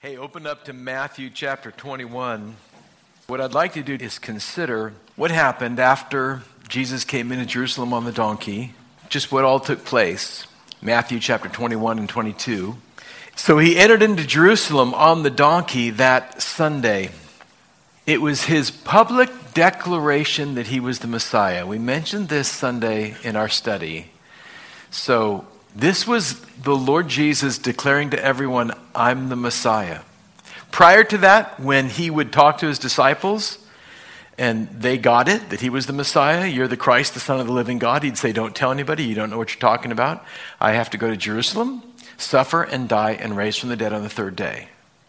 Hey, open up to Matthew chapter 21. What I'd like to do is consider what happened after Jesus came into Jerusalem on the donkey, just what all took place. Matthew chapter 21 and 22. So he entered into Jerusalem on the donkey that Sunday. It was his public declaration that he was the Messiah. We mentioned this Sunday in our study. So this was the Lord Jesus declaring to everyone, I'm the Messiah. Prior to that, when he would talk to his disciples, and they got it, that he was the Messiah, you're the Christ, the Son of the living God, he'd say, don't tell anybody, you don't know what you're talking about. I have to go to Jerusalem, suffer and die and raise from the dead on the third day.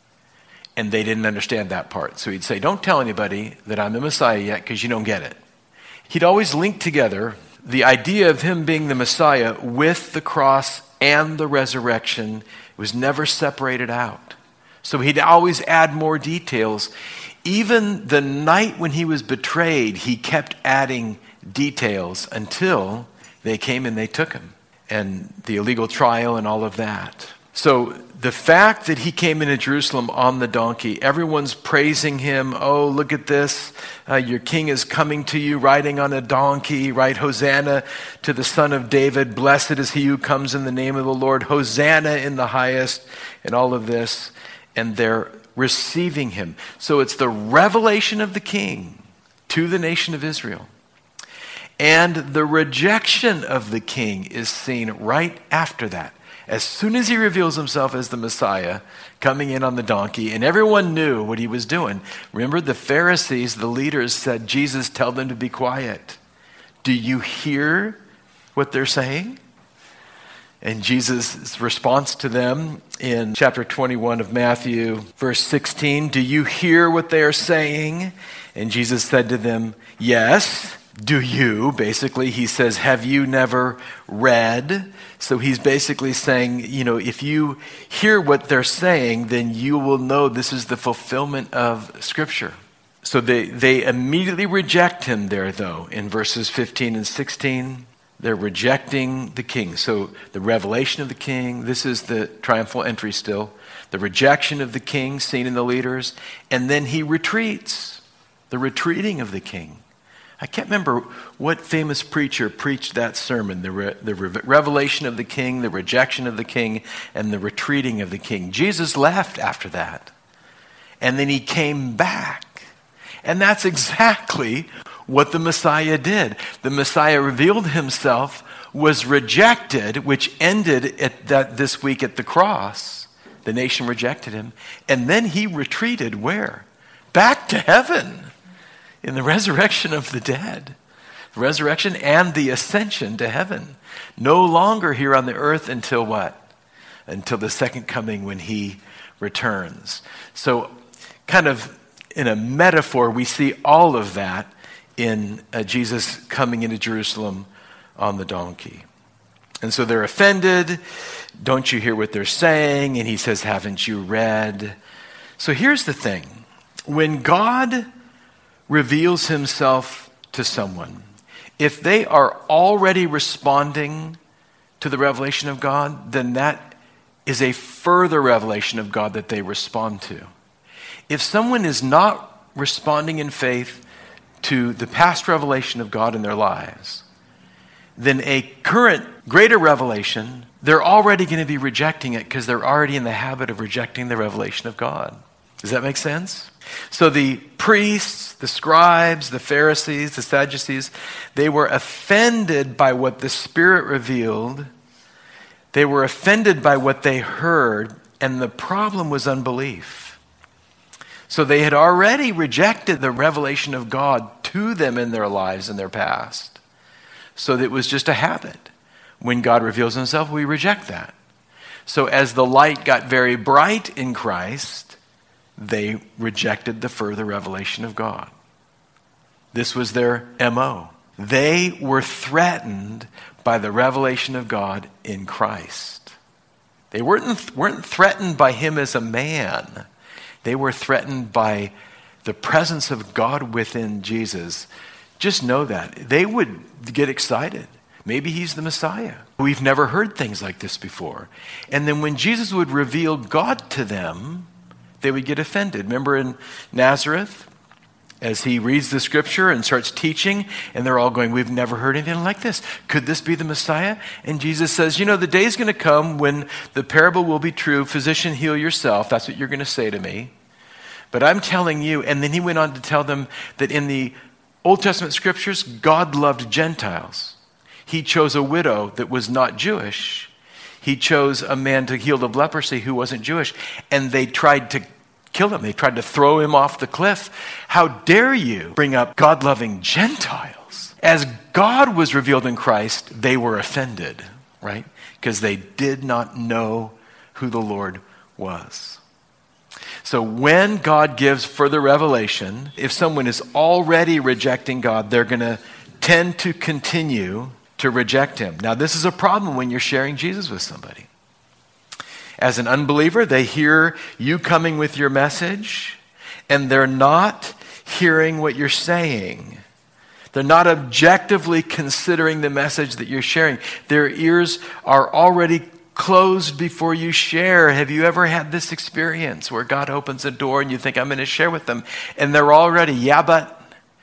And they didn't understand that part. So he'd say, don't tell anybody that I'm the Messiah yet because you don't get it. He'd always link together the idea of him being the Messiah with the cross and the resurrection. It was never separated out. So he'd always add more details. Even the night when he was betrayed, he kept adding details until they came and they took him. And the illegal trial and all of that. So the fact that he came into Jerusalem on the donkey, everyone's praising him. Oh, look at this. Your king is coming to you riding on a donkey, right? Hosanna to the Son of David. Blessed is he who comes in the name of the Lord. Hosanna in the highest, and all of this. And they're receiving him. So it's the revelation of the king to the nation of Israel. And the rejection of the king is seen right after that. As soon as he reveals himself as the Messiah, coming in on the donkey, and everyone knew what he was doing. Remember, the Pharisees, the leaders, said, Jesus, tell them to be quiet. Do you hear what they're saying? And Jesus' response to them in chapter 21 of Matthew, verse 16, do you hear what they are saying? And Jesus said to them, yes. Do you? Basically, he says, have you never read? So he's basically saying, if you hear what they're saying, then you will know this is the fulfillment of Scripture. So they immediately reject him there, though, in verses 15 and 16. They're rejecting the king. So the revelation of the king, this is the triumphal entry still. The rejection of the king seen in the leaders. And then he retreats, the retreating of the king. I can't remember what famous preacher preached that sermon, the revelation of the king, the rejection of the king, and the retreating of the king. Jesus left after that, and then he came back. And that's exactly what the Messiah did. The Messiah revealed himself, was rejected, which ended this week at the cross. The nation rejected him. And then he retreated where? Back to heaven. In the resurrection of the dead, resurrection and the ascension to heaven. No longer here on the earth until what? Until the second coming when he returns. So kind of in a metaphor, we see all of that in Jesus coming into Jerusalem on the donkey. And so they're offended. Don't you hear what they're saying? And he says, haven't you read? So here's the thing. When God reveals himself to someone, if they are already responding to the revelation of God, then that is a further revelation of God that they respond to. If someone is not responding in faith to the past revelation of God in their lives, then a current greater revelation, they're already going to be rejecting it because they're already in the habit of rejecting the revelation of God. Does that make sense? So the priests, the scribes, the Pharisees, the Sadducees, they were offended by what the Spirit revealed. They were offended by what they heard, and the problem was unbelief. So they had already rejected the revelation of God to them in their lives in their past. So it was just a habit. When God reveals himself, we reject that. So as the light got very bright in Christ, they rejected the further revelation of God. This was their MO. They were threatened by the revelation of God in Christ. They weren't threatened by him as a man. They were threatened by the presence of God within Jesus. Just know that. They would get excited. Maybe he's the Messiah. We've never heard things like this before. And then when Jesus would reveal God to them, they would get offended. Remember in Nazareth, as he reads the scripture and starts teaching, and they're all going, we've never heard anything like this. Could this be the Messiah? And Jesus says, the day's going to come when the parable will be true. Physician, heal yourself. That's what you're going to say to me. But I'm telling you, and then he went on to tell them that in the Old Testament scriptures, God loved Gentiles. He chose a widow that was not Jewish. He chose a man to heal of leprosy who wasn't Jewish. And they tried to kill him. They tried to throw him off the cliff. How dare you bring up God-loving Gentiles? As God was revealed in Christ, they were offended, right? Because they did not know who the Lord was. So when God gives further revelation, if someone is already rejecting God, they're going to tend to continue to reject him. Now, this is a problem when you're sharing Jesus with somebody. As an unbeliever, they hear you coming with your message, and they're not hearing what you're saying. They're not objectively considering the message that you're sharing. Their ears are already closed before you share. Have you ever had this experience where God opens a door and you think, I'm going to share with them, and they're already, yeah, but,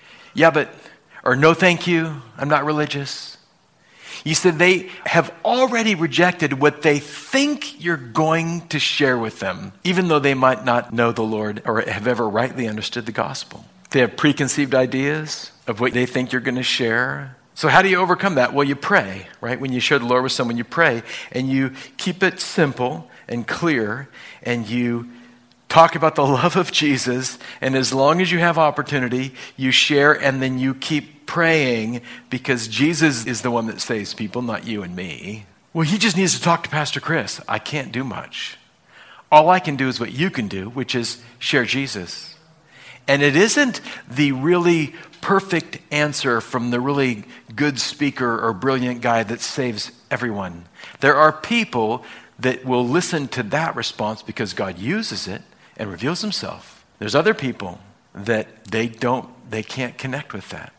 or no, thank you, I'm not religious. You said they have already rejected what they think you're going to share with them, even though they might not know the Lord or have ever rightly understood the gospel. They have preconceived ideas of what they think you're going to share. So how do you overcome that? Well, you pray, right? When you share the Lord with someone, you pray, and you keep it simple and clear, and you talk about the love of Jesus, and as long as you have opportunity, you share, and then you keep praying, because Jesus is the one that saves people, not you and me. Well, he just needs to talk to Pastor Chris. I can't do much. All I can do is what you can do, which is share Jesus. And it isn't the really perfect answer from the really good speaker or brilliant guy that saves everyone. There are people that will listen to that response because God uses it and reveals himself. There's other people that they can't connect with that.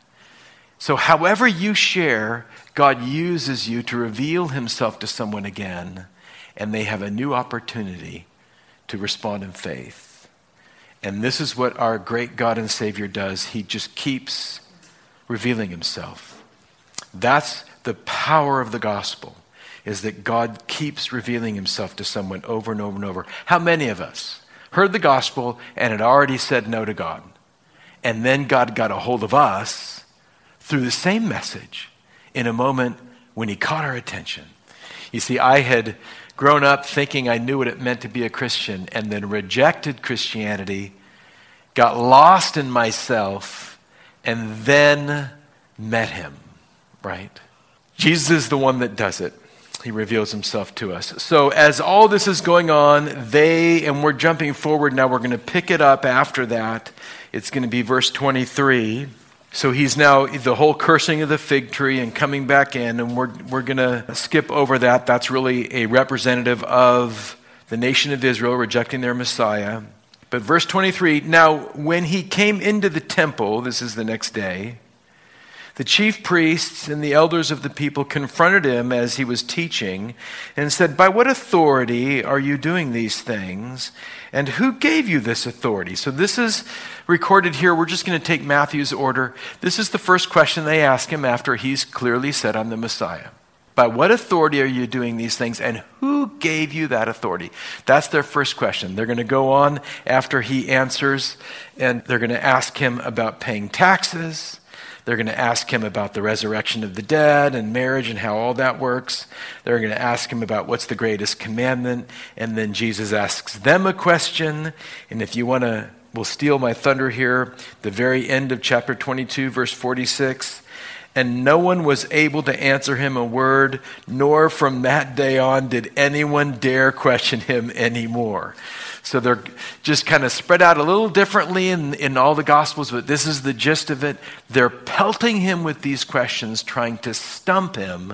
So however you share, God uses you to reveal himself to someone again, and they have a new opportunity to respond in faith. And this is what our great God and Savior does. He just keeps revealing himself. That's the power of the gospel, is that God keeps revealing himself to someone over and over and over. How many of us heard the gospel and had already said no to God? And then God got a hold of us through the same message in a moment when he caught our attention. You see, I had grown up thinking I knew what it meant to be a Christian, and then rejected Christianity, got lost in myself, and then met him, right? Jesus is the one that does it. He reveals himself to us. So as all this is going on, and we're jumping forward now, we're going to pick it up after that. It's going to be verse 23. So he's now the whole cursing of the fig tree and coming back in, and we're going to skip over that. That's really a representative of the nation of Israel rejecting their Messiah. But verse 23, now when he came into the temple, this is the next day, the chief priests and the elders of the people confronted him as he was teaching and said, by what authority are you doing these things? And who gave you this authority? So this is recorded here. We're just going to take Matthew's order. This is the first question they ask him after he's clearly said, I'm the Messiah. By what authority are you doing these things? And who gave you that authority? That's their first question. They're going to go on after he answers, and they're going to ask him about paying taxes. They're going to ask him about the resurrection of the dead and marriage and how all that works. They're going to ask him about what's the greatest commandment. And then Jesus asks them a question. And if you want to, we'll steal my thunder here, the very end of chapter 22, verse 46. And no one was able to answer him a word, nor from that day on did anyone dare question him anymore. So they're just kind of spread out a little differently in all the Gospels, but this is the gist of it. They're pelting him with these questions, trying to stump him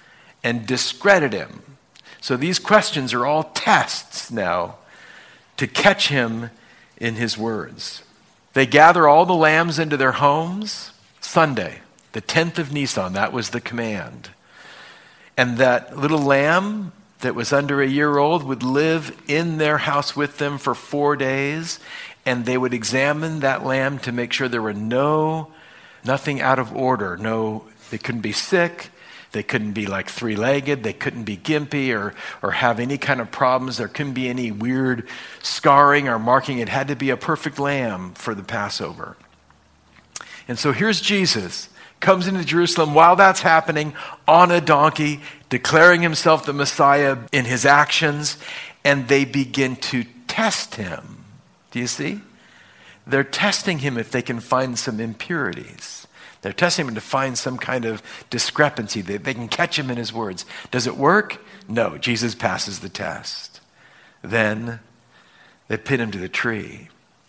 and discredit him. So these questions are all tests now to catch him in his words. They gather all the lambs into their homes Sunday, the 10th of Nisan. That was the command. And that little lamb that was under a year old would live in their house with them for 4 days, and they would examine that lamb to make sure there were nothing out of order. They couldn't be sick. They couldn't be like three-legged. They couldn't be gimpy or have any kind of problems. There couldn't be any weird scarring or marking. It had to be a perfect lamb for the Passover. And so here's Jesus, comes into Jerusalem while that's happening on a donkey, declaring himself the Messiah in his actions, and they begin to test him. Do you see? They're testing him if they can find some impurities. They're testing him to find some kind of discrepancy. They can catch him in his words. Does it work? No. Jesus passes the test. Then they pin him to the tree.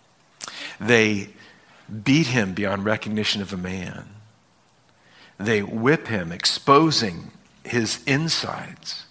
They beat him beyond recognition of a man. They whip him, exposing his insides.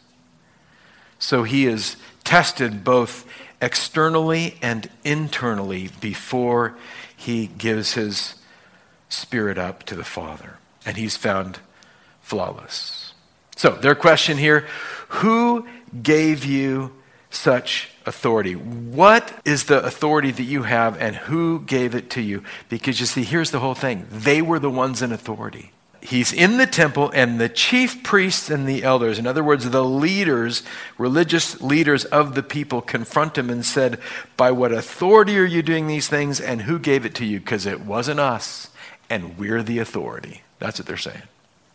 So he is tested both externally and internally before he gives his spirit up to the Father. And he's found flawless. So their question here, who gave you such authority? What is the authority that you have, and who gave it to you? Because you see, here's the whole thing. They were the ones in authority. He's in the temple, and the chief priests and the elders, in other words, the leaders, religious leaders of the people, confront him and said, by what authority are you doing these things, and who gave it to you? Because it wasn't us, and we're the authority. That's what they're saying.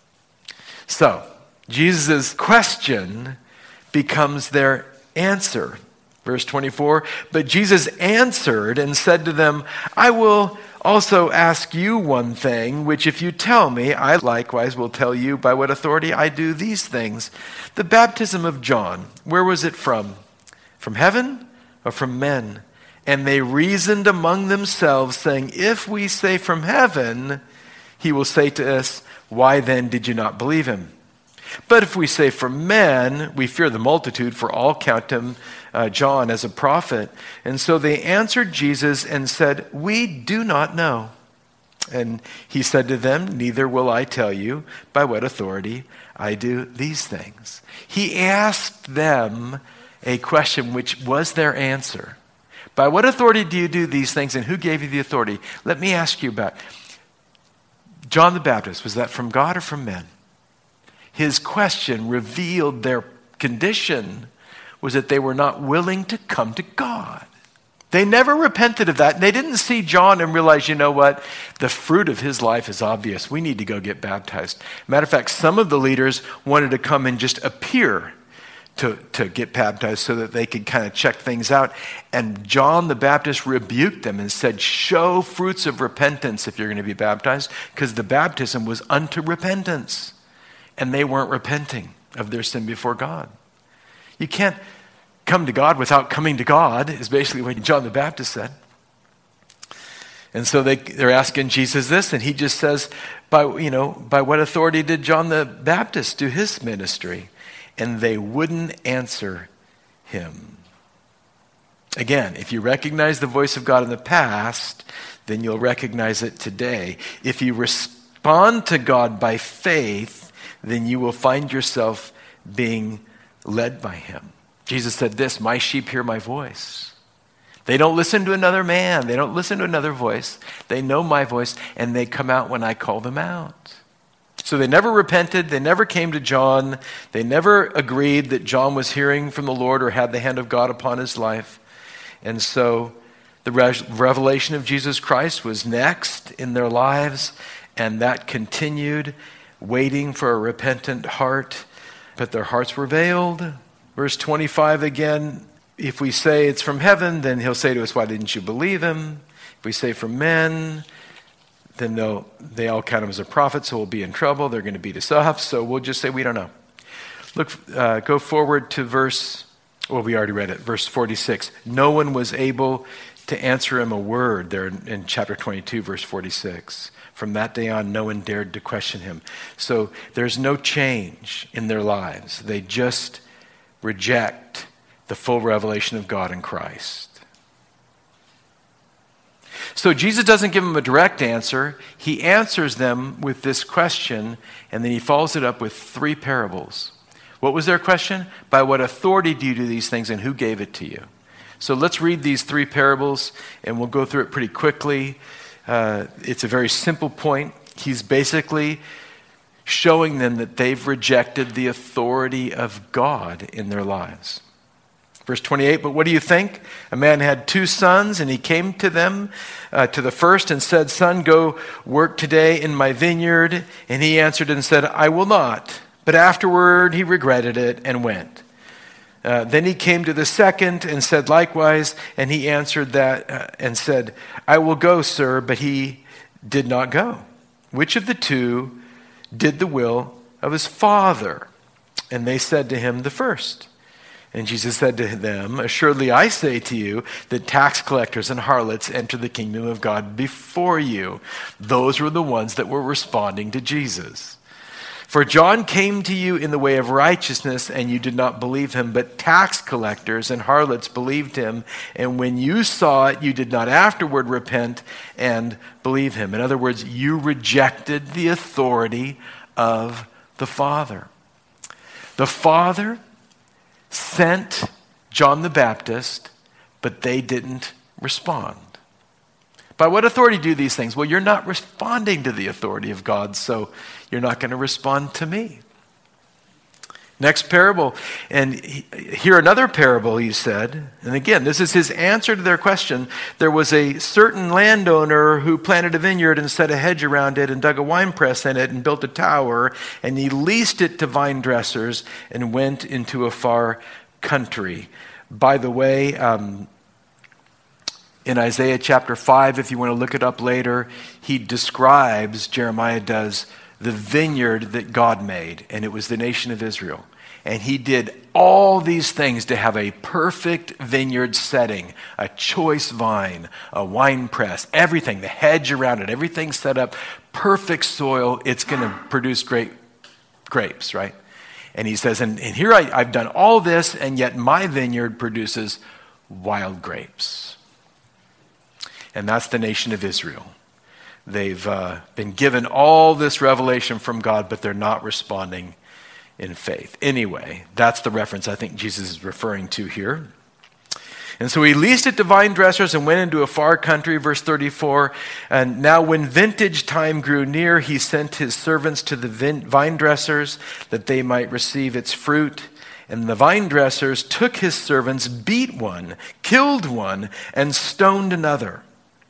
So, Jesus' question becomes their answer. Verse 24, but Jesus answered and said to them, I will also ask you one thing, which if you tell me, I likewise will tell you by what authority I do these things. The baptism of John, where was it from? From heaven or from men? And they reasoned among themselves, saying, if we say from heaven, he will say to us, why then did you not believe him? But if we say from men, we fear the multitude, for all count him, John, as a prophet. And so they answered Jesus and said, we do not know. And he said to them, neither will I tell you by what authority I do these things. He asked them a question which was their answer. By what authority do you do these things, and who gave you the authority? Let me ask you about John the Baptist. Was that from God or from men? His question revealed their condition was that they were not willing to come to God. They never repented of that. They didn't see John and realize, you know what? The fruit of his life is obvious. We need to go get baptized. Matter of fact, some of the leaders wanted to come and just appear to get baptized so that they could kind of check things out. And John the Baptist rebuked them and said, show fruits of repentance if you're going to be baptized, because the baptism was unto repentance. And they weren't repenting of their sin before God. You can't come to God without coming to God, is basically what John the Baptist said. And so they're asking Jesus this, and he just says, by what authority did John the Baptist do his ministry? And they wouldn't answer him. Again, if you recognize the voice of God in the past, then you'll recognize it today. If you respond to God by faith, then you will find yourself being led by him. Jesus said this, my sheep hear my voice. They don't listen to another man. They don't listen to another voice. They know my voice, and they come out when I call them out. So they never repented. They never came to John. They never agreed that John was hearing from the Lord or had the hand of God upon his life. And so the revelation of Jesus Christ was next in their lives, and that continued, waiting for a repentant heart. But their hearts were veiled. Verse 25 again, if we say it's from heaven, then he'll say to us, why didn't you believe him? If we say from men, then they all count him as a prophet, so we'll be in trouble. They're going to beat us up, so we'll just say we don't know. Look, go forward to we already read it, verse 46. No one was able to answer him a word there in chapter 22, verse 46. From that day on, no one dared to question him. So there's no change in their lives. They just reject the full revelation of God in Christ. So Jesus doesn't give them a direct answer. He answers them with this question, and then he follows it up with 3 parables. What was their question? By what authority do you do these things, and who gave it to you? So let's read these three parables, and we'll go through it pretty quickly. It's a very simple point. He's basically showing them that they've rejected the authority of God in their lives. Verse 28, but what do you think? A man had 2 sons, and he came to them, to the first, and said, Son, go work today in my vineyard. And he answered and said, I will not. But afterward he regretted it and went. Then he came to the second and said likewise, and he answered that and said, I will go, sir, but he did not go. Which of the 2 did the will of his father? And they said to him, the first. And Jesus said to them, assuredly I say to you that tax collectors and harlots enter the kingdom of God before you. Those were the ones that were responding to Jesus. For John came to you in the way of righteousness, and you did not believe him, but tax collectors and harlots believed him. And when you saw it, you did not afterward repent and believe him. In other words, you rejected the authority of the Father. The Father sent John the Baptist, but they didn't respond. By what authority do these things? Well, you're not responding to the authority of God, so you're not going to respond to me. Next parable, and here another parable, he said, and again, this is his answer to their question. There was a certain landowner who planted a vineyard and set a hedge around it and dug a winepress in it and built a tower, and he leased it to vine dressers and went into a far country. By the way, in Isaiah chapter 5, if you want to look it up later, he describes, Jeremiah does, the vineyard that God made, and it was the nation of Israel. And he did all these things to have a perfect vineyard setting, a choice vine, a wine press, everything, the hedge around it, everything set up, perfect soil. It's going to produce great grapes, right? And he says, and here I've done all this, and yet my vineyard produces wild grapes. And that's the nation of Israel. They've been given all this revelation from God, but they're not responding in faith. Anyway, that's the reference I think Jesus is referring to here. And so he leased it to vine dressers and went into a far country, verse 34. And now when vintage time grew near, he sent his servants to the vine dressers that they might receive its fruit. And the vine dressers took his servants, beat one, killed one, and stoned another.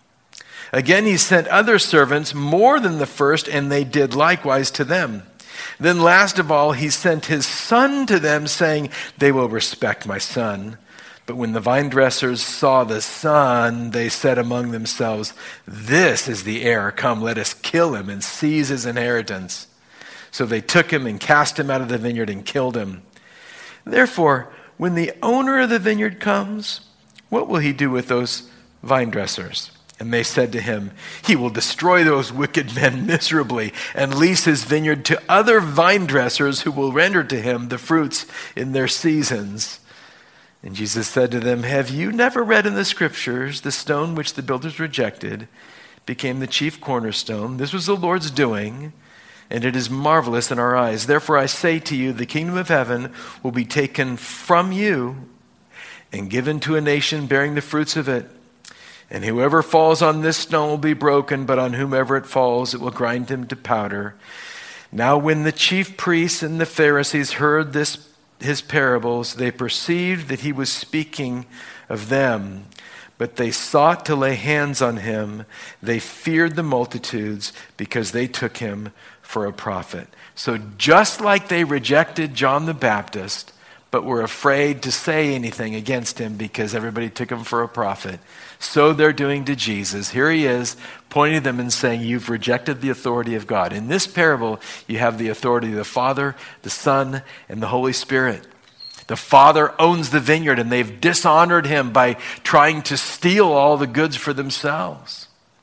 Again, he sent other servants more than the first, and they did likewise to them. Then last of all, he sent his son to them, saying, they will respect my son. But when the vine dressers saw the son, they said among themselves, this is the heir. Come, let us kill him and seize his inheritance. So they took him and cast him out of the vineyard and killed him. Therefore, when the owner of the vineyard comes, what will he do with those vine dressers? And they said to him, he will destroy those wicked men miserably and lease his vineyard to other vine dressers who will render to him the fruits in their seasons. And Jesus said to them, have you never read in the scriptures, the stone which the builders rejected became the chief cornerstone? This was the Lord's doing, and it is marvelous in our eyes. Therefore I say to you, the kingdom of heaven will be taken from you and given to a nation bearing the fruits of it. And whoever falls on this stone will be broken, but on whomever it falls, it will grind him to powder. Now when the chief priests and the Pharisees heard his parables, they perceived that he was speaking of them, but they sought to lay hands on him. They feared the multitudes because they took him for a prophet. So just like they rejected John the Baptist, but were afraid to say anything against him because everybody took him for a prophet, so they're doing to Jesus. Here he is, pointing to them and saying, you've rejected the authority of God. In this parable, you have the authority of the Father, the Son, and the Holy Spirit. The Father owns the vineyard, and they've dishonored him by trying to steal all the goods for themselves.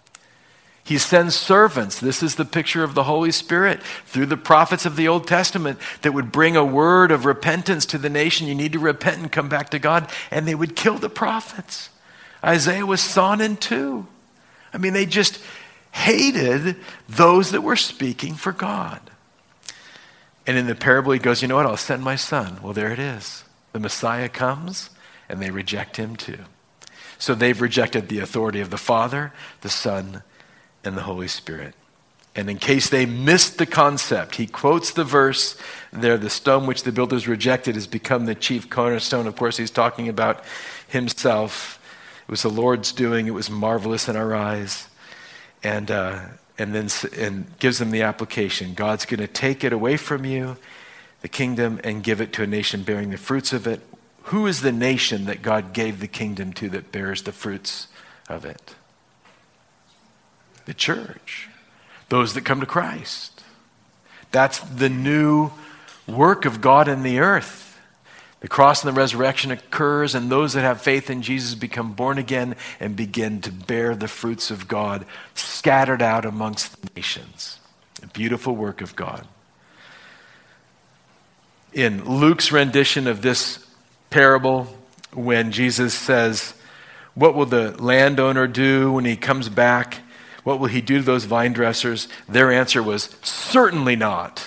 He sends servants. This is the picture of the Holy Spirit through the prophets of the Old Testament that would bring a word of repentance to the nation. You need to repent and come back to God. And they would kill the prophets. Isaiah was sawn in two. I mean, they just hated those that were speaking for God. And in the parable, he goes, you know what? I'll send my son. Well, there it is. The Messiah comes, and they reject him too. So they've rejected the authority of the Father, the Son, and the Holy Spirit. And in case they missed the concept, he quotes the verse there, the stone which the builders rejected has become the chief cornerstone. Of course, he's talking about himself. It was the Lord's doing. It was marvelous in our eyes. And gives them the application. God's going to take it away from you, the kingdom, and give it to a nation bearing the fruits of it. Who is the nation that God gave the kingdom to that bears the fruits of it? The church. Those that come to Christ. That's the new work of God in the earth. The cross and the resurrection occurs, and those that have faith in Jesus become born again and begin to bear the fruits of God scattered out amongst the nations. A beautiful work of God. In Luke's rendition of this parable, when Jesus says, what will the landowner do when he comes back? What will he do to those vine dressers? Their answer was, certainly not.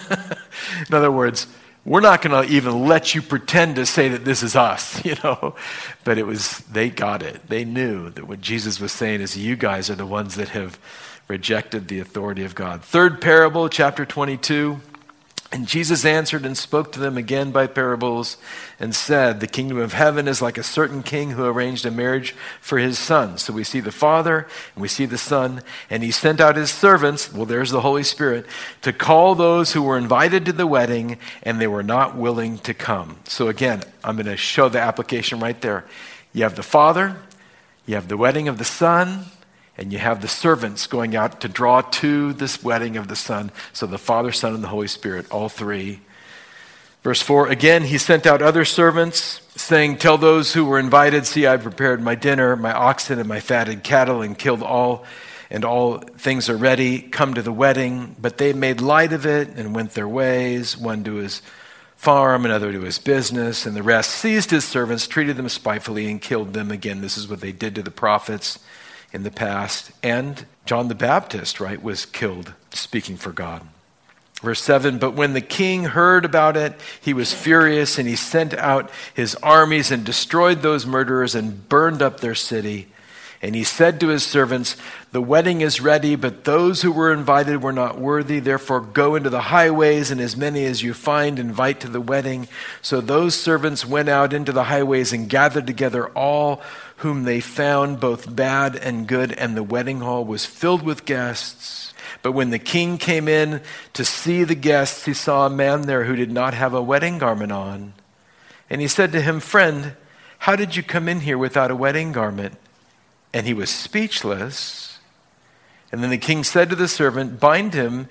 In other words, we're not going to even let you pretend to say that this is us, But they got it. They knew that what Jesus was saying is, you guys are the ones that have rejected the authority of God. Third parable, chapter 22. And Jesus answered and spoke to them again by parables and said, the kingdom of heaven is like a certain king who arranged a marriage for his son. So we see the Father and we see the Son, and he sent out his servants, well, there's the Holy Spirit, to call those who were invited to the wedding, and they were not willing to come. So again, I'm going to show the application right there. You have the Father, you have the wedding of the Son, and you have the servants going out to draw to this wedding of the Son. So the Father, Son, and the Holy Spirit, all three. Verse 4, again, he sent out other servants, saying, tell those who were invited, see, I prepared my dinner, my oxen and my fatted cattle, and killed all, and all things are ready. Come to the wedding. But they made light of it and went their ways, one to his farm, another to his business, and the rest seized his servants, treated them spitefully, and killed them. Again, this is what they did to the prophets in the past. And John the Baptist, was killed speaking for God. Verse 7, but when the king heard about it, he was furious, and he sent out his armies and destroyed those murderers and burned up their city. And he said to his servants, the wedding is ready, but those who were invited were not worthy. Therefore go into the highways, and as many as you find, invite to the wedding. So those servants went out into the highways and gathered together all whom they found, both bad and good, and the wedding hall was filled with guests. But when the king came in to see the guests, he saw a man there who did not have a wedding garment on. And he said to him, friend, how did you come in here without a wedding garment? And he was speechless. And then the king said to the servants, bind him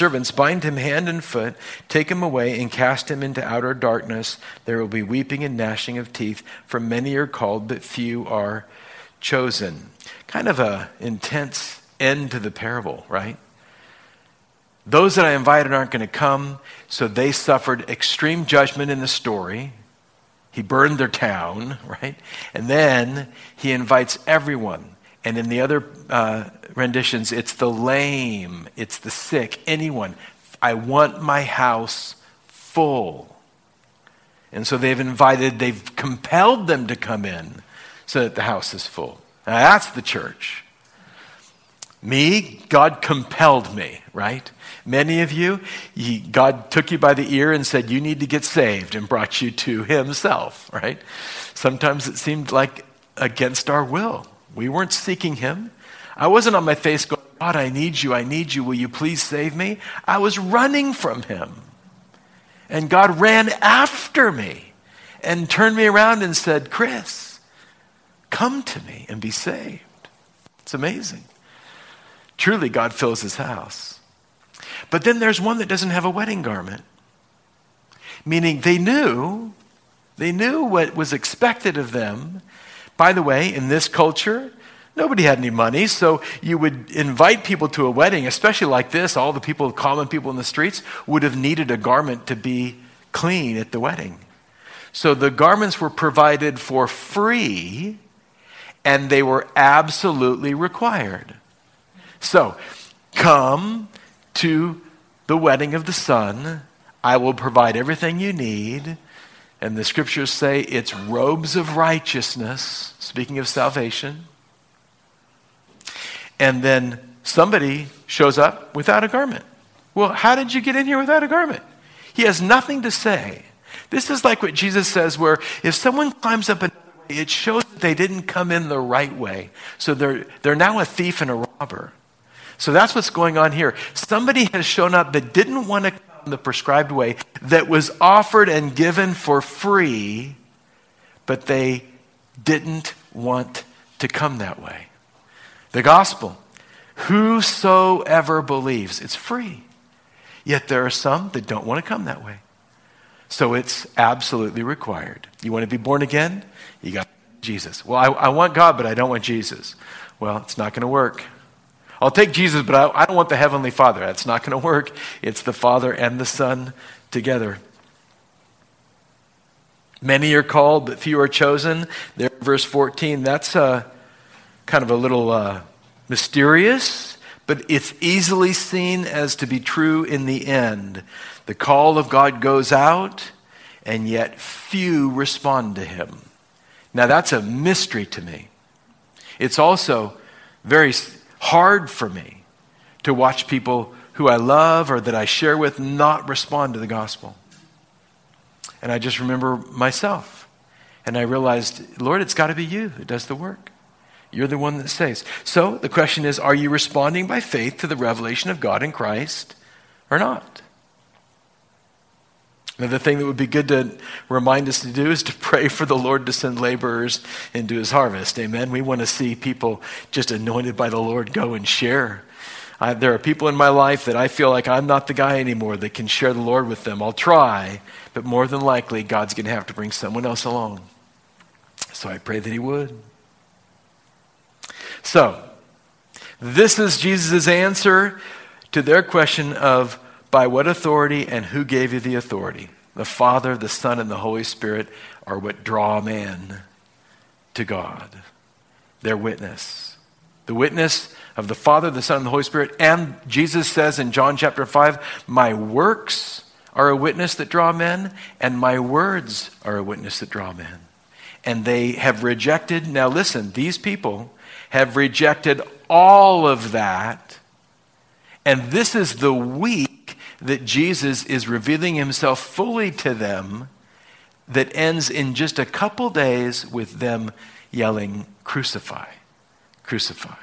hand and foot, take him away and cast him into outer darkness. There will be weeping and gnashing of teeth, for many are called, but few are chosen. Kind of an intense end to the parable, right? Those that I invited aren't going to come, so they suffered extreme judgment in the story. He burned their town, right? And then he invites everyone. And in the other renditions, it's the lame, it's the sick, anyone. I want my house full. And so they've compelled them to come in so that the house is full. Now that's the church. Me, God compelled me, right? Many of you, God took you by the ear and said, you need to get saved, and brought you to himself, right? Sometimes it seemed like against our will. We weren't seeking him. I wasn't on my face going, God, I need you, will you please save me? I was running from him. And God ran after me and turned me around and said, Chris, come to me and be saved. It's amazing. Truly, God fills his house. But then there's one that doesn't have a wedding garment. Meaning they knew what was expected of them. By the way, in this culture, nobody had any money, so you would invite people to a wedding, especially like this. All the people, common people in the streets, would have needed a garment to be clean at the wedding. So the garments were provided for free, and they were absolutely required. So, come to the wedding of the Son. I will provide everything you need. And the scriptures say it's robes of righteousness, speaking of salvation. And then somebody shows up without a garment. Well, how did you get in here without a garment? He has nothing to say. This is like what Jesus says, where if someone climbs up another way, it shows that they didn't come in the right way. So they're now a thief and a robber. So that's what's going on here. Somebody has shown up that didn't want to come the prescribed way, that was offered and given for free, but they didn't want to come that way. The gospel, whosoever believes, it's free. Yet there are some that don't want to come that way. So it's absolutely required. You want to be born again? You got Jesus. Well, I want God, but I don't want Jesus. Well, it's not going to work. I'll take Jesus, but I don't want the Heavenly Father. That's not going to work. It's the Father and the Son together. Many are called, but few are chosen. There, verse 14, that's kind of a little mysterious, but it's easily seen as to be true in the end. The call of God goes out, and yet few respond to him. Now, that's a mystery to me. It's also very hard for me to watch people who I love or that I share with not respond to the gospel. And I just remember myself. And I realized, Lord, it's got to be you who does the work. You're the one that saves. So the question is, are you responding by faith to the revelation of God in Christ or not? Another thing that would be good to remind us to do is to pray for the Lord to send laborers into his harvest. Amen. We want to see people just anointed by the Lord go and share. There are people in my life that I feel like I'm not the guy anymore that can share the Lord with them. I'll try, but more than likely, God's going to have to bring someone else along. So I pray that he would. So, this is Jesus' answer to their question of, by what authority and who gave you the authority? The Father, the Son, and the Holy Spirit are what draw man to God. Their witness. The witness of the Father, the Son, and the Holy Spirit. And Jesus says in John chapter 5, my works are a witness that draw men, and my words are a witness that draw men. And they have rejected, now listen, these people have rejected all of that. And this is the week that Jesus is revealing himself fully to them, that ends in just a couple days with them yelling, crucify, crucify.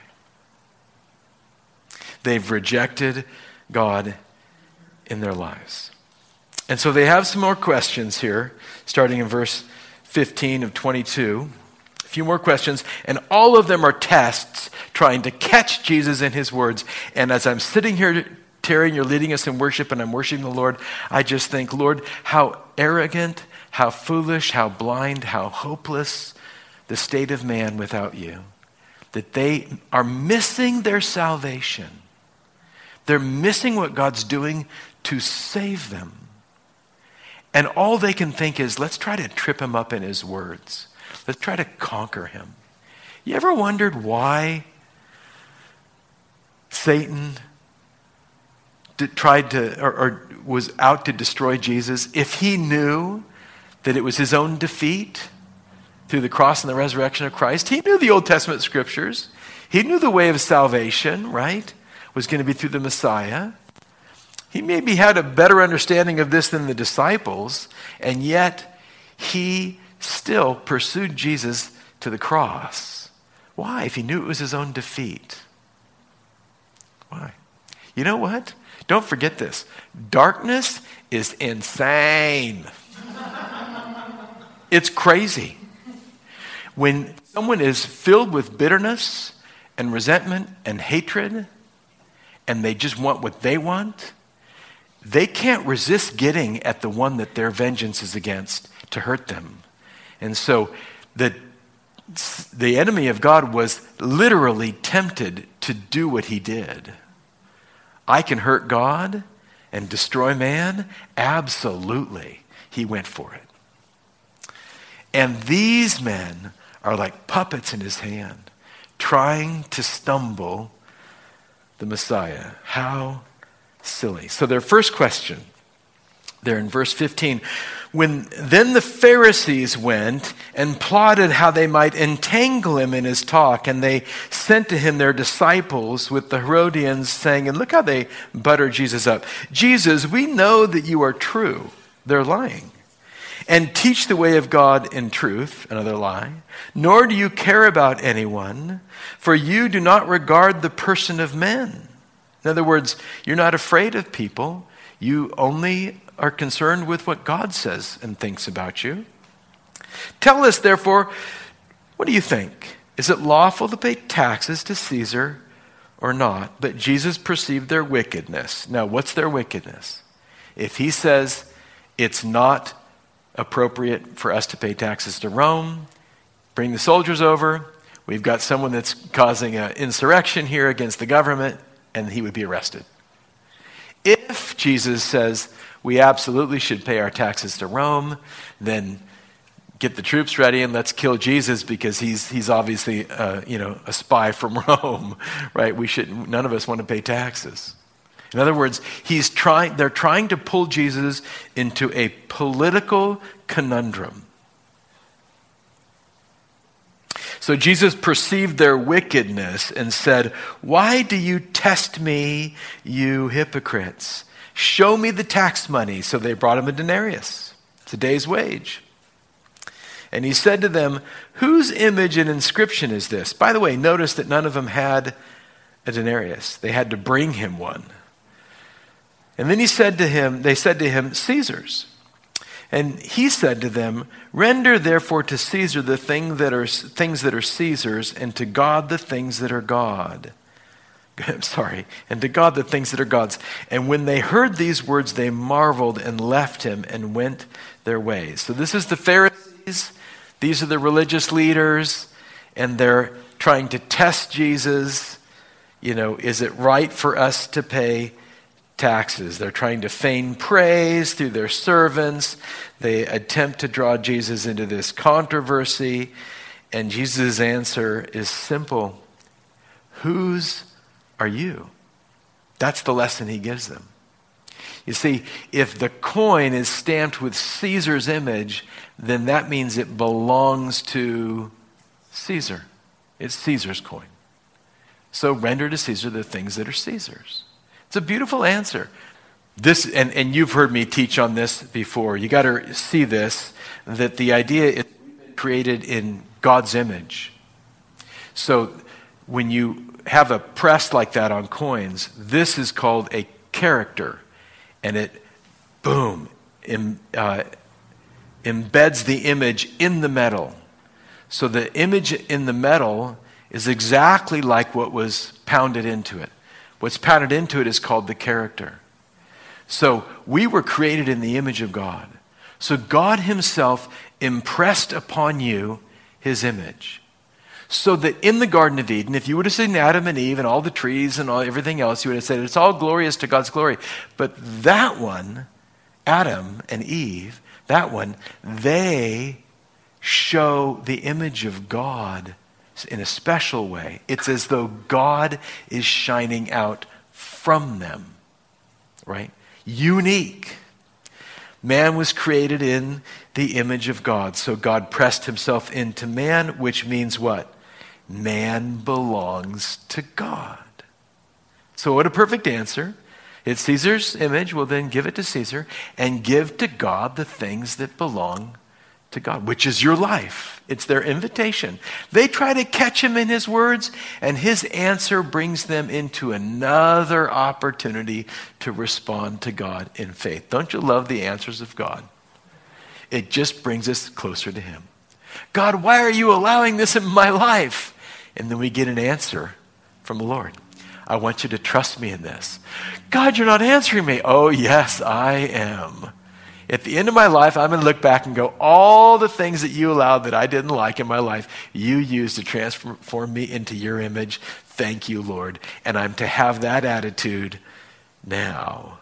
They've rejected God in their lives. And so they have some more questions here, starting in verse 15 of 22. A few more questions, and all of them are tests trying to catch Jesus in his words. And as I'm sitting here, Terry, you're leading us in worship, and I'm worshiping the Lord, I just think, Lord, how arrogant, how foolish, how blind, how hopeless the state of man without you. That they are missing their salvation. They're missing what God's doing to save them. And all they can think is, let's try to trip him up in his words. Let's try to conquer him. You ever wondered why Satan tried to, or was out to destroy Jesus, if he knew that it was his own defeat through the cross and the resurrection of Christ? He knew the Old Testament scriptures. He knew the way of salvation, right, was going to be through the Messiah. He maybe had a better understanding of this than the disciples, and yet he still pursued Jesus to the cross. Why? If he knew it was his own defeat. Why? You know what? Don't forget this. Darkness is insane. It's crazy. When someone is filled with bitterness and resentment and hatred, and they just want what they want, they can't resist getting at the one that their vengeance is against to hurt them. And so the enemy of God was literally tempted to do what he did. I can hurt God and destroy man? Absolutely. He went for it. And these men are like puppets in his hand, trying to stumble the Messiah. How silly. So their first question, there in verse 15. When then the Pharisees went and plotted how they might entangle him in his talk, and they sent to him their disciples with the Herodians, saying, and look how they butter Jesus up. Jesus, we know that you are true. They're lying. And teach the way of God in truth, another lie. Nor do you care about anyone, for you do not regard the person of men. In other words, you're not afraid of people. You only are concerned with what God says and thinks about you. Tell us, therefore, what do you think? Is it lawful to pay taxes to Caesar or not? But Jesus perceived their wickedness. Now, what's their wickedness? If he says it's not appropriate for us to pay taxes to Rome, bring the soldiers over, we've got someone that's causing an insurrection here against the government, and he would be arrested. If Jesus says we absolutely should pay our taxes to Rome, then get the troops ready and let's kill Jesus because he's obviously a spy from Rome, right? None of us want to pay taxes. In other words, they're trying to pull Jesus into a political conundrum. So Jesus perceived their wickedness and said, "Why do you test me, you hypocrites? Show me the tax money." So they brought him a denarius. It's a day's wage. And he said to them, "Whose image and inscription is this?" By the way, notice that none of them had a denarius. They had to bring him one. And then they said to him, "Caesar's." And he said to them, "Render therefore to Caesar the things that are Caesar's, and to God the things that are God." And to God the things that are God's. And when they heard these words, they marveled and left him and went their ways. So this is the Pharisees. These are the religious leaders, and they're trying to test Jesus. Is it right for us to pay taxes? They're trying to feign praise through their servants. They attempt to draw Jesus into this controversy, and Jesus' answer is simple. Whose are you? That's the lesson he gives them. You see, if the coin is stamped with Caesar's image, then that means it belongs to Caesar. It's Caesar's coin. So render to Caesar the things that are Caesar's. It's a beautiful answer. This, and you've heard me teach on this before. You got to see this, that the idea is created in God's image. So when you have a press like that on coins, this is called a character. And it, boom, embeds the image in the metal. So the image in the metal is exactly like what was pounded into it. What's pounded into it is called the character. So we were created in the image of God. So God himself impressed upon you his image. So that in the Garden of Eden, if you would have seen Adam and Eve and all the trees and everything else, you would have said it's all glorious to God's glory. But that one, Adam and Eve, they show the image of God in a special way. It's as though God is shining out from them, right? Unique. Man was created in the image of God. So God pressed himself into man, which means what? Man belongs to God. So what a perfect answer. It's Caesar's image. Well, then give it to Caesar and give to God the things that belong to God, which is your life. It's their invitation. They try to catch him in his words, and his answer brings them into another opportunity to respond to God in faith. Don't you love the answers of God? It just brings us closer to him. God, why are you allowing this in my life? And then we get an answer from the Lord. I want you to trust me in this. God, you're not answering me. Oh, yes, I am. At the end of my life, I'm going to look back and go, all the things that you allowed that I didn't like in my life, you used to transform me into your image. Thank you, Lord. And I'm to have that attitude now.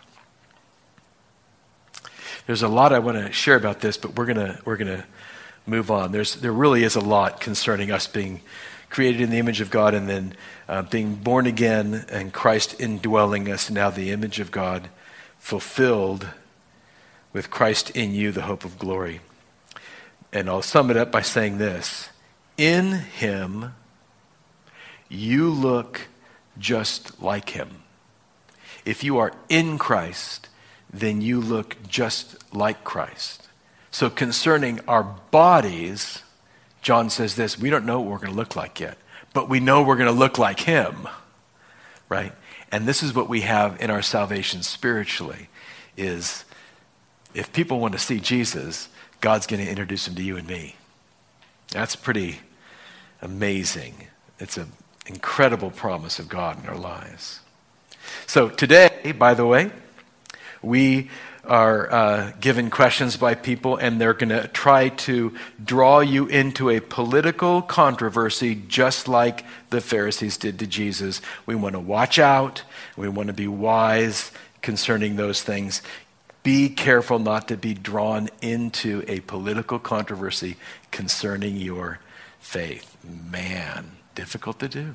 There's a lot I want to share about this, but we're gonna move on. There really is a lot concerning us being created in the image of God and then being born again and Christ indwelling us, now the image of God fulfilled with Christ in you, the hope of glory. And I'll sum it up by saying this. In him, you look just like him. If you are in Christ, then you look just like Christ. So concerning our bodies, John says this, we don't know what we're going to look like yet, but we know we're going to look like him, right? And this is what we have in our salvation spiritually, is if people want to see Jesus, God's going to introduce him to you and me. That's pretty amazing. It's an incredible promise of God in our lives. So today, by the way, we are given questions by people, and they're going to try to draw you into a political controversy just like the Pharisees did to Jesus. We want to watch out. We want to be wise concerning those things. Be careful not to be drawn into a political controversy concerning your faith. Man, difficult to do.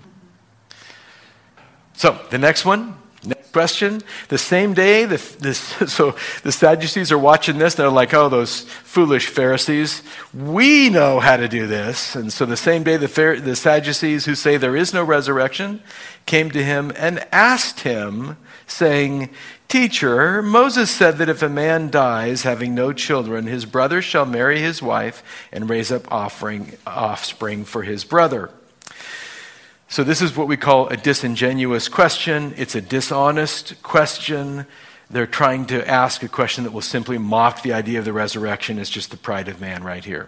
So, the next one. Next question. The same day, so the Sadducees are watching this. They're like, oh, those foolish Pharisees. We know how to do this. And so the same day, the Sadducees, who say there is no resurrection, came to him and asked him, saying, Teacher, Moses said that if a man dies having no children, his brother shall marry his wife and raise up offspring for his brother. So this is what we call a disingenuous question. It's a dishonest question. They're trying to ask a question that will simply mock the idea of the resurrection. It's just the pride of man right here.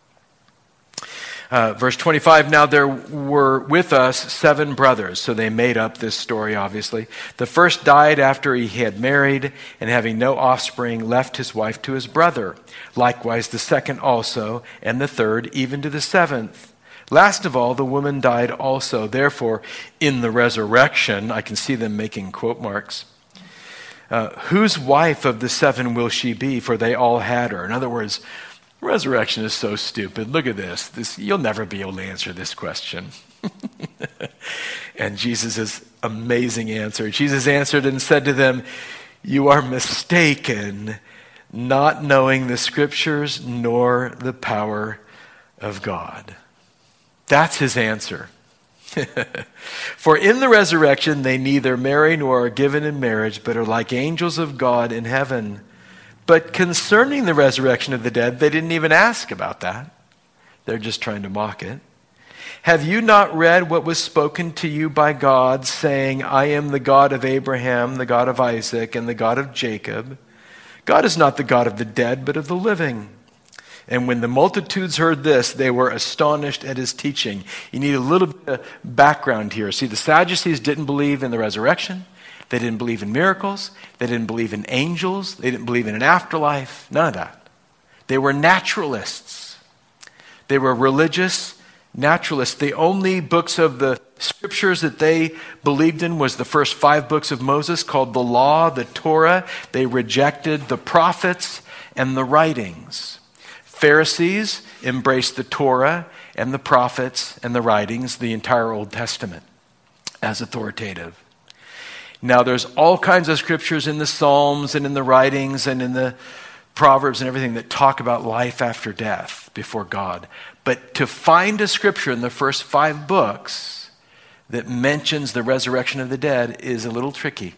Verse 25, now there were with us 7 brothers. So they made up this story, obviously. The first died after he had married, and having no offspring, left his wife to his brother. Likewise the second also, and the third, even to the 7th. Last of all, the woman died also. Therefore, in the resurrection, I can see them making quote marks. Whose wife of the 7 will she be? For they all had her. In other words, resurrection is so stupid. Look at this. You'll never be able to answer this question. And Jesus' amazing answer. Jesus answered and said to them, you are mistaken, not knowing the scriptures nor the power of God. That's his answer. For in the resurrection they neither marry nor are given in marriage, but are like angels of God in heaven. But concerning the resurrection of the dead, they didn't even ask about that. They're just trying to mock it. Have you not read what was spoken to you by God, saying, I am the God of Abraham, the God of Isaac, and the God of Jacob? God is not the God of the dead, but of the living. And when the multitudes heard this, they were astonished at his teaching. You need a little bit of background here. See, the Sadducees didn't believe in the resurrection. They didn't believe in miracles. They didn't believe in angels. They didn't believe in an afterlife. None of that. They were naturalists. They were religious naturalists. The only books of the scriptures that they believed in was the first 5 books of Moses, called the Law, the Torah. They rejected the prophets and the writings. Pharisees embraced the Torah and the prophets and the writings, the entire Old Testament, as authoritative. Now, there's all kinds of scriptures in the Psalms and in the writings and in the Proverbs and everything that talk about life after death before God. But to find a scripture in the first 5 books that mentions the resurrection of the dead is a little tricky.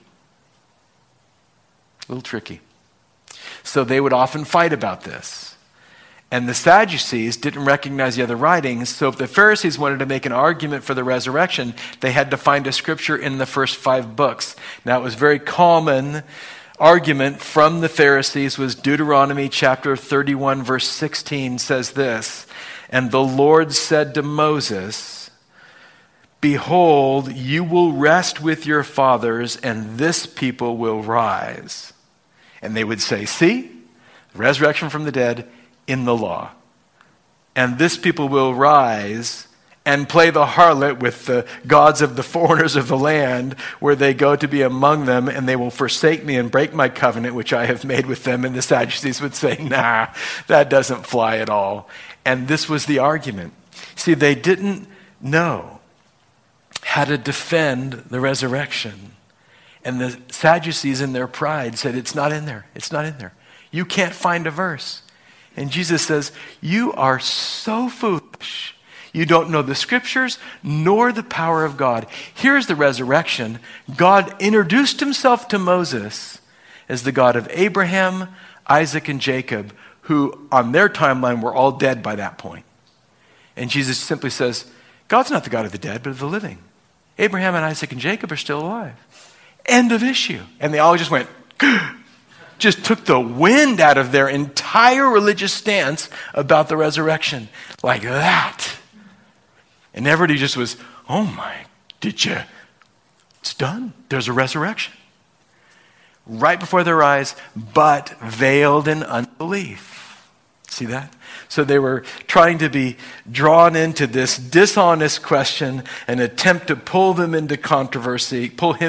A little tricky. So they would often fight about this. And the Sadducees didn't recognize the other writings, so if the Pharisees wanted to make an argument for the resurrection, they had to find a scripture in the first 5 books. Now, it was very common argument from the Pharisees was Deuteronomy chapter 31, verse 16 says this, and the Lord said to Moses, behold, you will rest with your fathers, and this people will rise. And they would say, see, resurrection from the dead in the law. And this people will rise and play the harlot with the gods of the foreigners of the land, where they go to be among them, and they will forsake me and break my covenant which I have made with them. And the Sadducees would say, nah, that doesn't fly at all. And this was the argument. See, they didn't know how to defend the resurrection. And the Sadducees in their pride said, it's not in there. It's not in there. You can't find a verse. And Jesus says, you are so foolish. You don't know the scriptures nor the power of God. Here's the resurrection. God introduced himself to Moses as the God of Abraham, Isaac, and Jacob, who on their timeline were all dead by that point. And Jesus simply says, God's not the God of the dead, but of the living. Abraham and Isaac and Jacob are still alive. End of issue. And they all just went, just took the wind out of their entire religious stance about the resurrection. Like that. And everybody just was, oh my, did you? It's done. There's a resurrection. Right before their eyes, but veiled in unbelief. See that? So they were trying to be drawn into this dishonest question and attempt to pull him into controversy.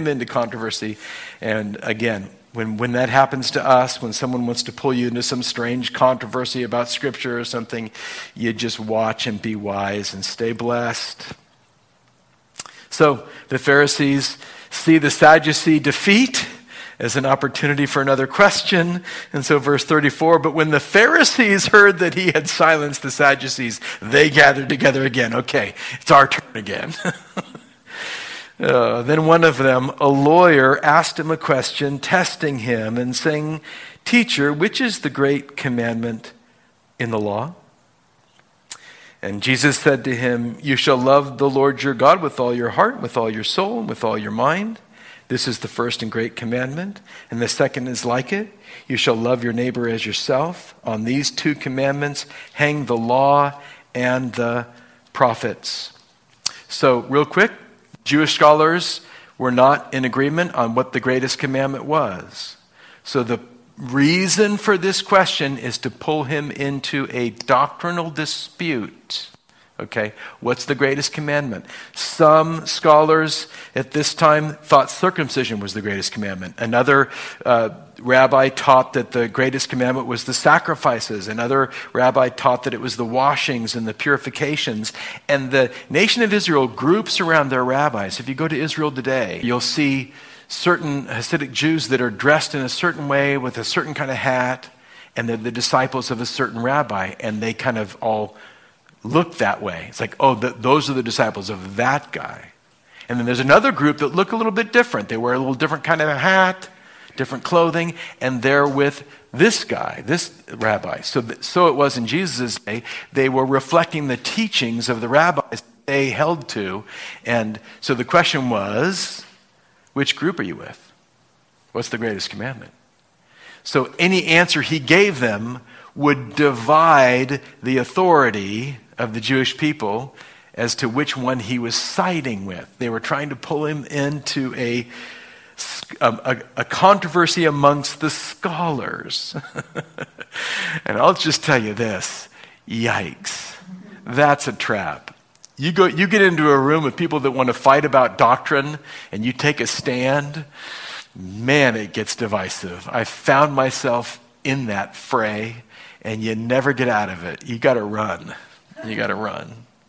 And again, when that happens to us, when someone wants to pull you into some strange controversy about scripture or something, you just watch and be wise and stay blessed. So the Pharisees see the Sadducee defeat as an opportunity for another question. And so verse 34, but when the Pharisees heard that he had silenced the Sadducees, they gathered together again. Okay, it's our turn again. Then one of them, a lawyer, asked him a question, testing him and saying, Teacher, which is the great commandment in the law? And Jesus said to him, You shall love the Lord your God with all your heart, with all your soul, and with all your mind. This is the first and great commandment. And the second is like it. You shall love your neighbor as yourself. On these two commandments hang the law and the prophets. So real quick, Jewish scholars were not in agreement on what the greatest commandment was. So the reason for this question is to pull him into a doctrinal dispute. Okay, what's the greatest commandment? Some scholars at this time thought circumcision was the greatest commandment. Another rabbi taught that the greatest commandment was the sacrifices. Another rabbi taught that it was the washings and the purifications. And the nation of Israel groups around their rabbis. If you go to Israel today, you'll see certain Hasidic Jews that are dressed in a certain way with a certain kind of hat, and they're the disciples of a certain rabbi, and they kind of all look that way. It's like, oh, those are the disciples of that guy. And then there's another group that look a little bit different. They wear a little different kind of a hat, different clothing, and they're with this guy, this rabbi. So it was in Jesus' day. They were reflecting the teachings of the rabbis they held to. And so the question was, which group are you with? What's the greatest commandment? So any answer he gave them would divide the authority of the Jewish people as to which one he was siding with. They were trying to pull him into a controversy amongst the scholars. And I'll just tell you this, yikes, that's a trap. You get into a room with people that want to fight about doctrine and you take a stand, man, it gets divisive. I found myself in that fray, and you never get out of it. You got to run. You got to run.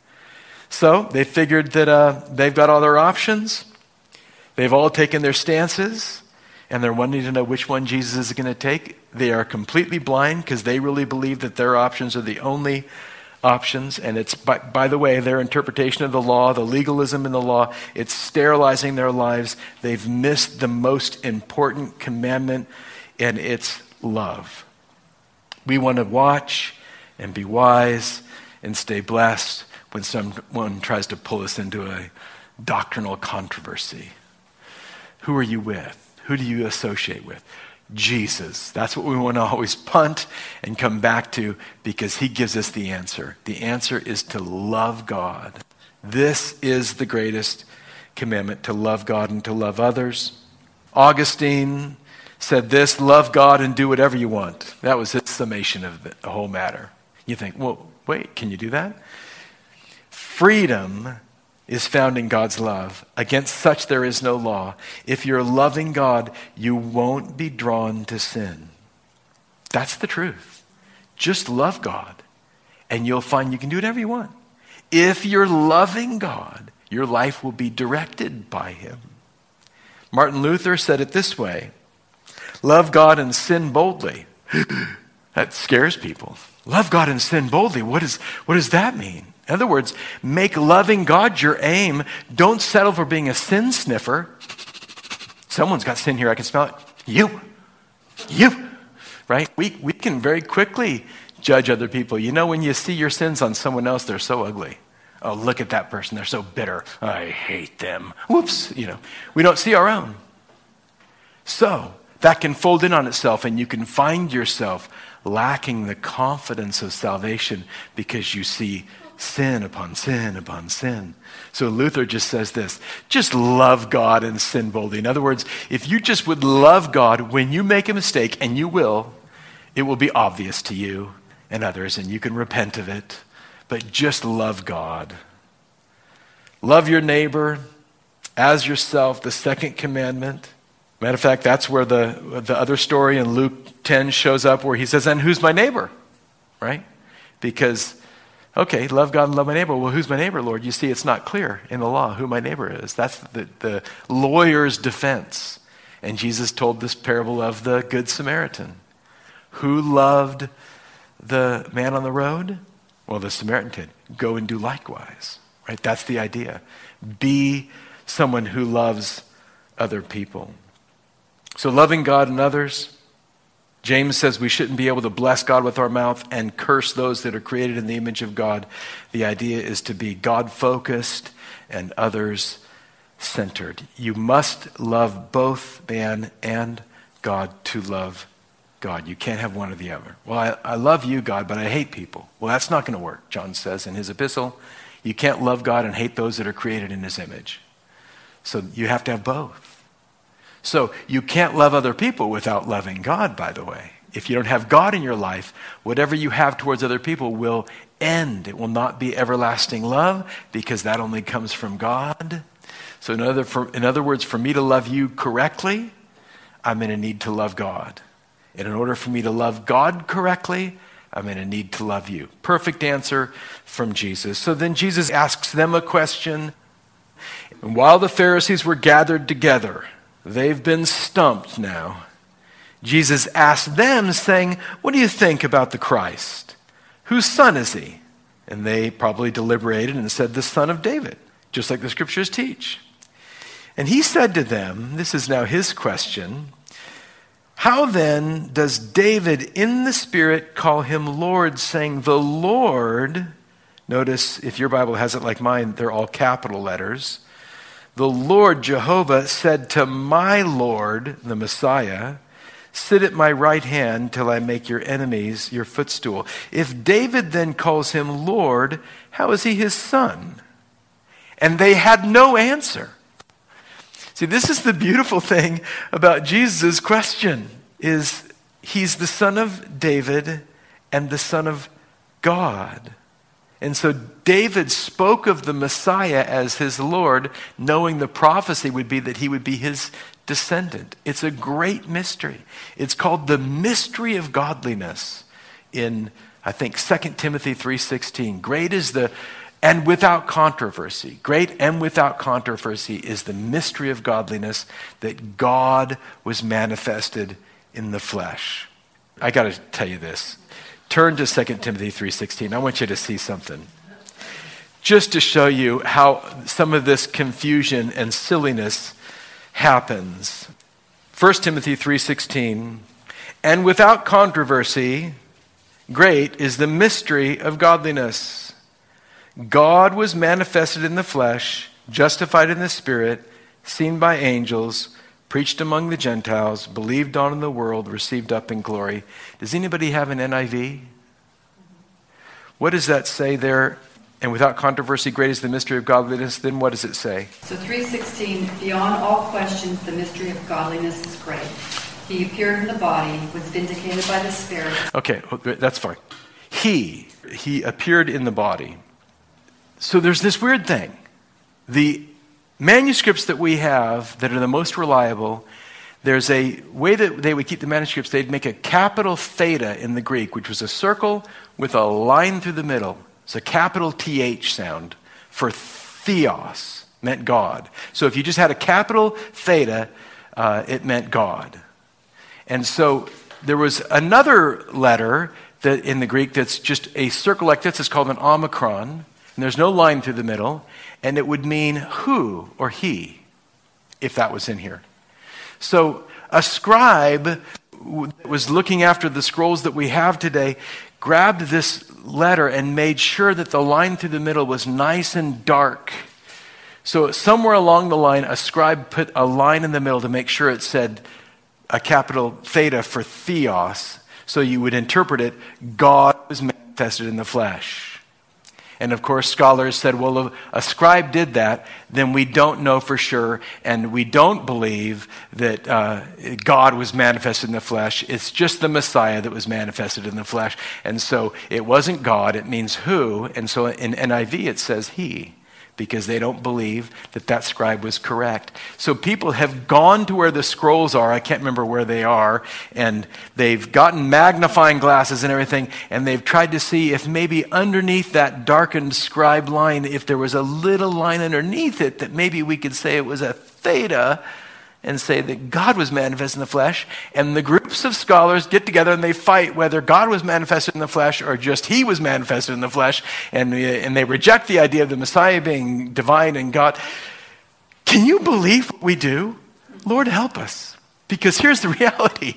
So they figured that they've got all their options. They've all taken their stances, and they're wanting to know which one Jesus is going to take. They are completely blind because they really believe that their options are the only options. And it's, by the way, their interpretation of the law, the legalism in the law, it's sterilizing their lives. They've missed the most important commandment, and it's love. We want to watch and be wise and stay blessed when someone tries to pull us into a doctrinal controversy. Who are you with? Who do you associate with? Jesus. That's what we want to always punt and come back to because he gives us the answer. The answer is to love God. This is the greatest commandment, to love God and to love others. Augustine said this, love God and do whatever you want. That was his summation of the whole matter. You think, well, wait, can you do that? Freedom is found in God's love. Against such there is no law. If you're loving God, you won't be drawn to sin. That's the truth. Just love God, and you'll find you can do whatever you want. If you're loving God, your life will be directed by him. Martin Luther said it this way, love God and sin boldly. That scares people. Love God and sin boldly. What does that mean? In other words, make loving God your aim. Don't settle for being a sin sniffer. Someone's got sin here. I can smell it. You. Right? We can very quickly judge other people. You know, when you see your sins on someone else, they're so ugly. Oh, look at that person. They're so bitter. I hate them. Whoops. We don't see our own. So that can fold in on itself, and you can find yourself lacking the confidence of salvation because you see sin upon sin upon sin. So Luther just says this, just love God and sin boldly. In other words, if you just would love God, when you make a mistake, and you will, it will be obvious to you and others, and you can repent of it. But just love God. Love your neighbor as yourself, the second commandment. Matter of fact, that's where the other story in Luke 10 shows up, where he says, and who's my neighbor? Right? Because, okay, love God and love my neighbor. Well, who's my neighbor, Lord? You see, it's not clear in the law who my neighbor is. That's the lawyer's defense. And Jesus told this parable of the Good Samaritan. Who loved the man on the road? Well, the Samaritan did. Go and do likewise. Right? That's the idea. Be someone who loves other people. So loving God and others, James says we shouldn't be able to bless God with our mouth and curse those that are created in the image of God. The idea is to be God-focused and others-centered. You must love both man and God to love God. You can't have one or the other. Well, I love you, God, but I hate people. Well, that's not going to work, John says in his epistle. You can't love God and hate those that are created in his image. So you have to have both. So you can't love other people without loving God, by the way. If you don't have God in your life, whatever you have towards other people will end. It will not be everlasting love because that only comes from God. So in other words, for me to love you correctly, I'm going to need to love God. And in order for me to love God correctly, I'm going to need to love you. Perfect answer from Jesus. So then Jesus asks them a question. And while the Pharisees were gathered together, they've been stumped now. Jesus asked them, saying, what do you think about the Christ? Whose son is he? And they probably deliberated and said, the son of David, just like the scriptures teach. And he said to them, this is now his question, how then does David in the Spirit call him Lord, saying, the Lord, notice if your Bible has it like mine, they're all capital letters. The Lord Jehovah said to my Lord, the Messiah, sit at my right hand till I make your enemies your footstool. If David then calls him Lord, how is he his son? And they had no answer. See, this is the beautiful thing about Jesus' question, is he's the son of David and the son of God. And so David spoke of the Messiah as his Lord, knowing the prophecy would be that he would be his descendant. It's a great mystery. It's called the mystery of godliness in, I think, 2 Timothy 3:16. Great is the, and without controversy, great and without controversy is the mystery of godliness, that God was manifested in the flesh. I got to tell you this. Turn to 2 Timothy 3:16. I want you to see something. Just to show you how some of this confusion and silliness happens. 1 Timothy 3:16. And without controversy, great is the mystery of godliness. God was manifested in the flesh, justified in the Spirit, seen by angels, preached among the Gentiles, believed on in the world, received up in glory. Does anybody have an NIV? What does that say there? And without controversy, great is the mystery of godliness. Then what does it say? So 3:16, beyond all questions, the mystery of godliness is great. He appeared in the body, was vindicated by the Spirit. Okay, that's fine. He appeared in the body. So there's this weird thing. The manuscripts that we have that are the most reliable, there's a way that they would keep the manuscripts. They'd make a capital theta in the Greek, which was a circle with a line through the middle. It's a capital TH sound for theos, meant God. So if you just had a capital theta, it meant God. And so there was another letter that in the Greek that's just a circle like this. It's called an omicron, and there's no line through the middle, and it would mean who or he, if that was in here. So a scribe that was looking after the scrolls that we have today grabbed this letter and made sure that the line through the middle was nice and dark. So somewhere along the line, a scribe put a line in the middle to make sure it said a capital theta for theos, so you would interpret it, God was manifested in the flesh. And of course, scholars said, well, if a scribe did that, then we don't know for sure, and we don't believe that God was manifested in the flesh. It's just the Messiah that was manifested in the flesh. And so it wasn't God, it means who. And so in NIV it says he, because they don't believe that that scribe was correct. So people have gone to where the scrolls are, I can't remember where they are, and they've gotten magnifying glasses and everything, and they've tried to see if maybe underneath that darkened scribe line, if there was a little line underneath it, that maybe we could say it was a theta, and say that God was manifest in the flesh, and the groups of scholars get together and they fight whether God was manifested in the flesh or just he was manifested in the flesh, and they reject the idea of the Messiah being divine and God. Can you believe what we do? Lord, help us. Because here's the reality.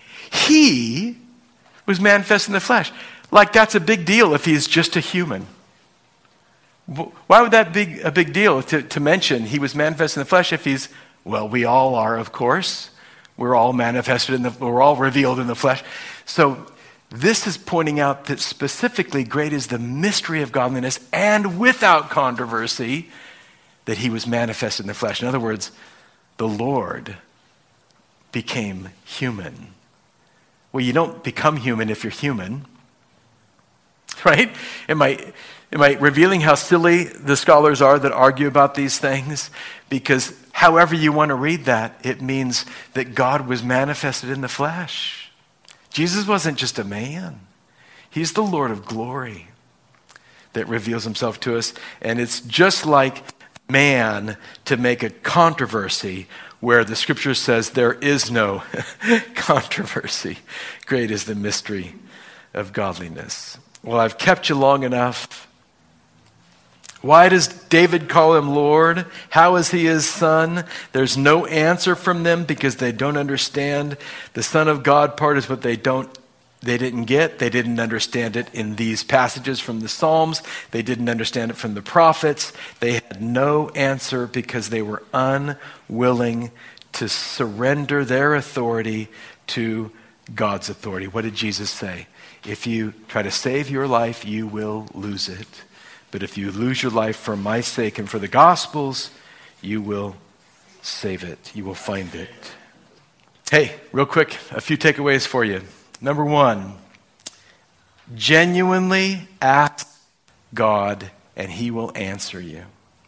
He was manifest in the flesh. Like that's a big deal if he's just a human. Why would that be a big deal to mention he was manifest in the flesh if he's, well, we all are, of course. We're all manifested we're all revealed in the flesh. So this is pointing out that specifically great is the mystery of godliness, and without controversy that he was manifested in the flesh. In other words, the Lord became human. Well, you don't become human if you're human, right? Am I revealing how silly the scholars are that argue about these things? Because however you want to read that, it means that God was manifested in the flesh. Jesus wasn't just a man. He's the Lord of glory that reveals himself to us. And it's just like man to make a controversy where the scripture says there is no controversy. Great is the mystery of godliness. Well, I've kept you long enough. Why does David call him Lord? How is he his son? There's no answer from them because they don't understand. The Son of God part is what they didn't get. They didn't understand it in these passages from the Psalms. They didn't understand it from the prophets. They had no answer because they were unwilling to surrender their authority to God's authority. What did Jesus say? If you try to save your life, you will lose it. But if you lose your life for my sake and for the gospel's, you will save it. You will find it. Hey, real quick, a few takeaways for you. Number one, genuinely ask God and he will answer you.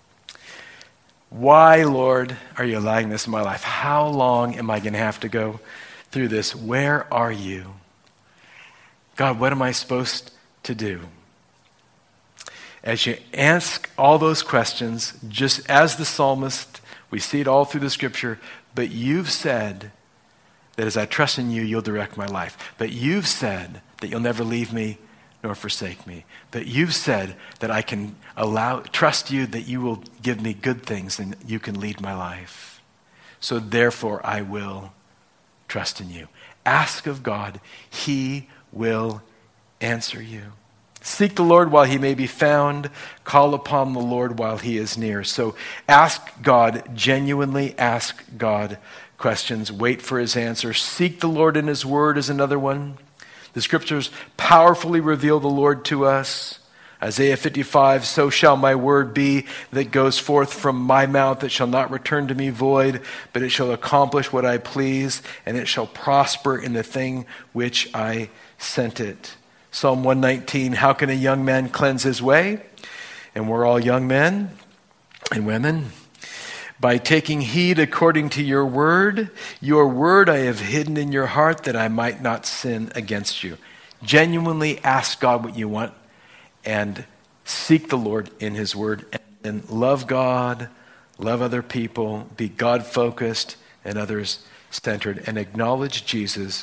Why, Lord, are you allowing this in my life? How long am I going to have to go through this? Where are you? God, what am I supposed to do? As you ask all those questions, just as the psalmist, we see it all through the scripture, but you've said that as I trust in you, you'll direct my life. But you've said that you'll never leave me nor forsake me. But you've said that I can trust you, that you will give me good things and you can lead my life. So therefore I will trust in you. Ask of God, he will answer you. Seek the Lord while he may be found. Call upon the Lord while he is near. So ask God, genuinely ask God questions. Wait for his answer. Seek the Lord in his word is another one. The scriptures powerfully reveal the Lord to us. Isaiah 55, so shall my word be that goes forth from my mouth. It shall not return to me void, but it shall accomplish what I please, and it shall prosper in the thing which I sent it. Psalm 119, how can a young man cleanse his way? And we're all young men and women. By taking heed according to your word I have hidden in your heart that I might not sin against you. Genuinely ask God what you want and seek the Lord in his word. And love God, love other people, be God-focused and others-centered, and acknowledge Jesus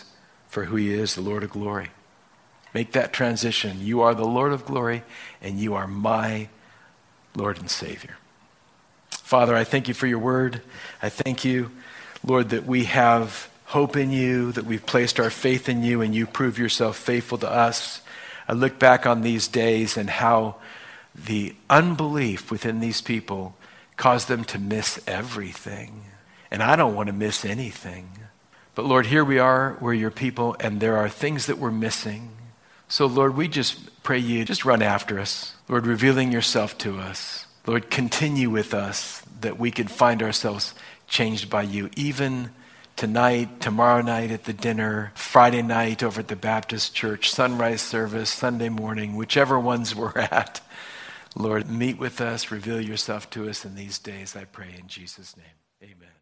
for who he is, the Lord of glory. Make that transition. You are the Lord of glory, and you are my Lord and Savior. Father, I thank you for your word. I thank you, Lord, that we have hope in you, that we've placed our faith in you, and you prove yourself faithful to us. I look back on these days and how the unbelief within these people caused them to miss everything. And I don't want to miss anything. But Lord, here we are, we're your people, and there are things that we're missing. So Lord, we just pray you, just run after us. Lord, revealing yourself to us. Lord, continue with us that we can find ourselves changed by you, even tonight, tomorrow night at the dinner, Friday night over at the Baptist church, sunrise service, Sunday morning, whichever ones we're at. Lord, meet with us, reveal yourself to us in these days, I pray in Jesus' name. Amen.